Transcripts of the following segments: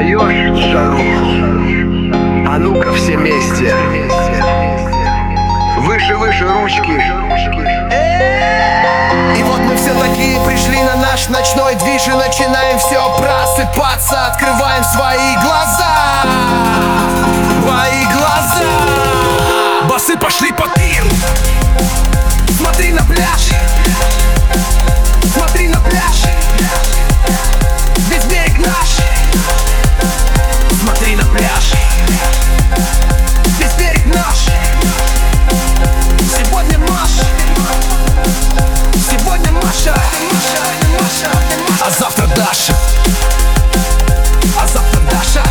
даешь жару? А ну-ка все вместе. Выше, выше ручки. И вот мы все такие пришли на наш ночной движ и начинаем все просыпаться. Открываем свои глаза. Твои глаза. Басы пошли по тир. Смотри на пляж. Смотри на пляж. Весь берег наш. Смотри на пляж. Весь берег наш. Сегодня Маша. Сегодня Маша. А завтра Даша. А завтра Даша.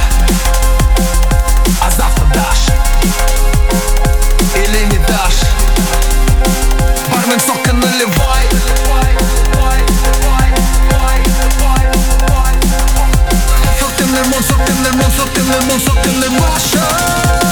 А завтра Даша. Или не дашь? Бармен сока наливай. Сок лимон, сок лимон, сок лимон, сок лимон, Маша.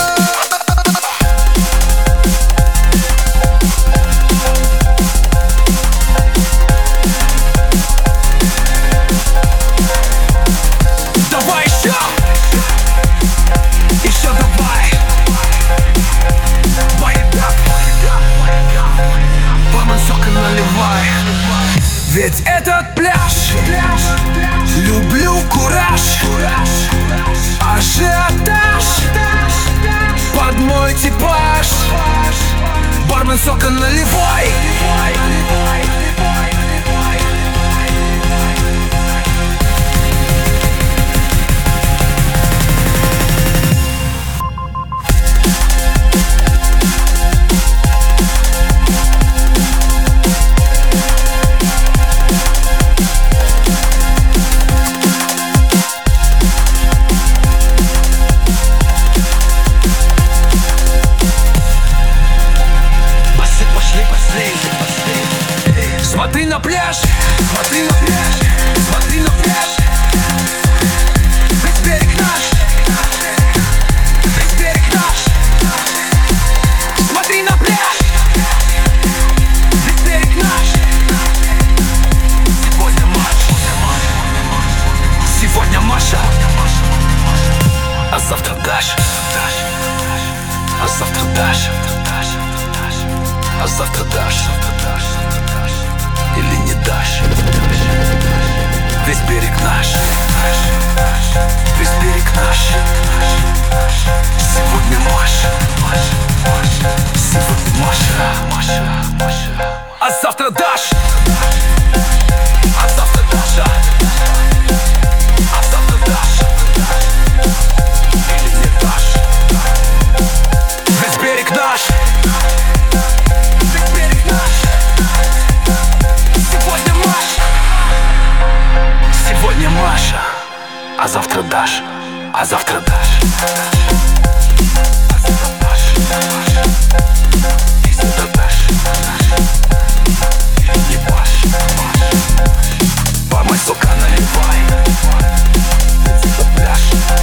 Ведь этот пляж, люблю кураж, ажиотаж, под мой типаж. Бармен сока наливай. Смотри на пляж, смотри на пляж, смотри на пляж. Весь берег наш, весь берег наш. Смотри на пляж, весь берег наш. Сегодня Маша, сегодня Маша. А завтра Даша, а завтра Даша, а завтра Даша. Или не дашь? Весь берег наш. Весь берег наш. Сегодня Маша. Сегодня Маша. А завтра Даша. А завтра Даша. А завтра Даша. Или не дашь? Весь берег наш. Весь берег наш. Сегодня Маша, а завтра Даша, а завтра Даша. А завтра Даша. И завтра Даша. И не Паша. Бармен сока наливай. Это пляж.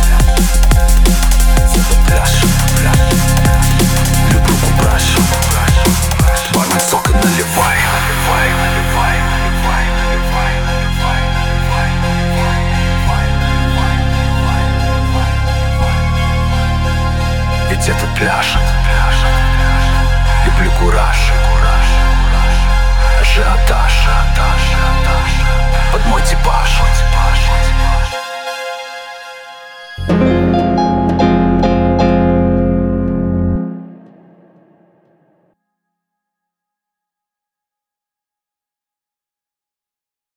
Это пляж. Люблю кураж. Бармен сока наливай. Ведь это пляж. Люблю кураж. Ажиотаж. Под мой типаж.